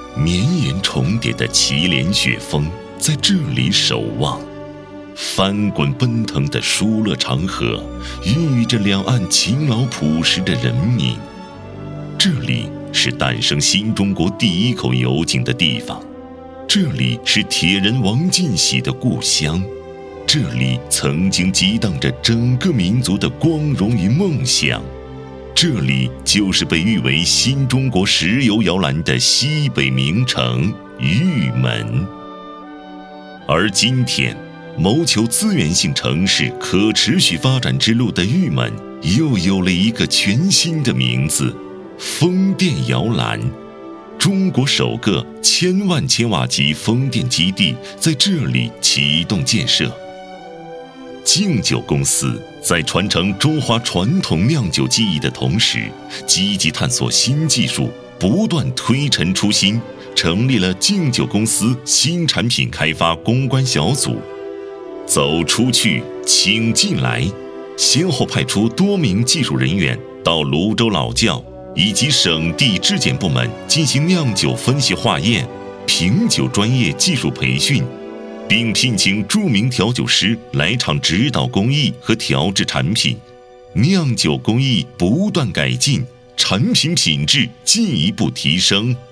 绵延重叠的祁连雪峰在这里守望，翻滚奔腾的疏勒长河孕育着两岸勤劳朴实的人民。这里是诞生新中国第一口油井的地方，这里是铁人王进喜的故乡，这里曾经激荡着整个民族的光荣与梦想，这里就是被誉为新中国石油摇篮的西北名城玉门。而今天，谋求资源性城市可持续发展之路的玉门，又有了一个全新的名字——风电摇篮。中国首个1000万千瓦级风电基地在这里启动建设。敬酒公司在传承中华传统酿酒技艺的同时，积极探索新技术，不断推陈出新，成立了敬酒公司新产品开发攻关小组。走出去，请进来，先后派出多名技术人员到泸州老窖以及省地质检部门进行酿酒分析化验、品酒专业技术培训，并聘请著名调酒师来场指导工艺和调制产品，酿酒工艺不断改进，产品品质进一步提升，